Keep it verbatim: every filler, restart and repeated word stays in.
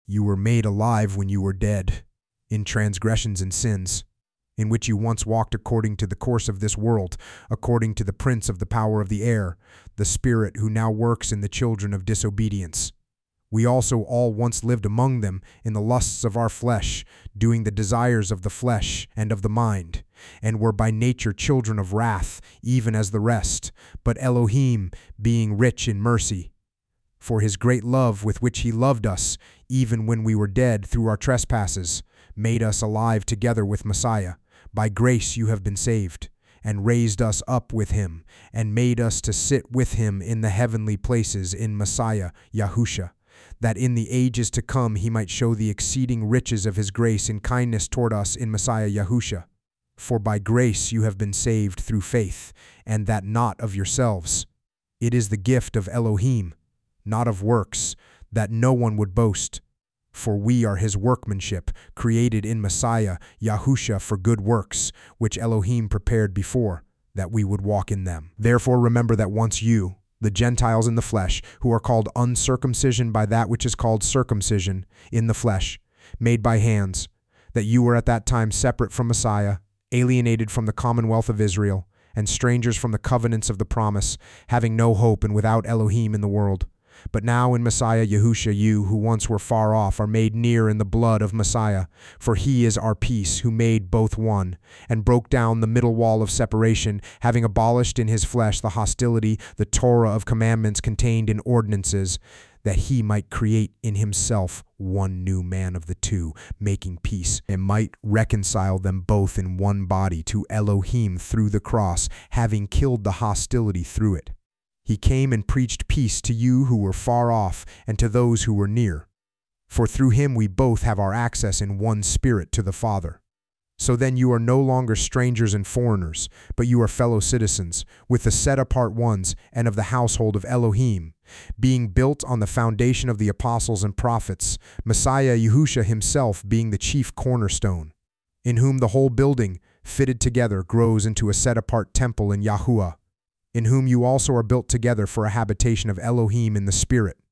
You were made alive when you were dead, in transgressions and sins, in which you once walked according to the course of this world, according to the prince of the power of the air, the spirit who now works in the children of disobedience. We also all once lived among them in the lusts of our flesh, doing the desires of the flesh and of the mind, and were by nature children of wrath, even as the rest. But Elohim, being rich in mercy, for his great love with which he loved us, even when we were dead through our trespasses, made us alive together with Messiah. By grace you have been saved, and raised us up with him, and made us to sit with him in the heavenly places in Messiah, Yahusha, that in the ages to come he might show the exceeding riches of his grace in kindness toward us in Messiah Yahusha. For by grace you have been saved through faith, and that not of yourselves. It is the gift of Elohim, not of works, that no one would boast. For we are his workmanship, created in Messiah Yahusha for good works, which Elohim prepared before, that we would walk in them. Therefore remember that once you, the Gentiles in the flesh, who are called uncircumcision by that which is called circumcision in the flesh, made by hands, that you were at that time separate from Messiah, alienated from the commonwealth of Israel, and strangers from the covenants of the promise, having no hope and without Elohim in the world. But now in Messiah Yahusha you, who once were far off, are made near in the blood of Messiah. For he is our peace, who made both one, and broke down the middle wall of separation, having abolished in his flesh the hostility, the Torah of commandments contained in ordinances, that he might create in himself one new man of the two, making peace, and might reconcile them both in one body to Elohim through the cross, having killed the hostility through it. He came and preached peace to you who were far off and to those who were near. For through him we both have our access in one spirit to the Father. So then you are no longer strangers and foreigners, but you are fellow citizens, with the set-apart ones and of the household of Elohim, being built on the foundation of the apostles and prophets, Messiah Yahusha himself being the chief cornerstone, in whom the whole building, fitted together, grows into a set-apart temple in Yahuwah, in whom you also are built together for a habitation of Elohim in the Spirit.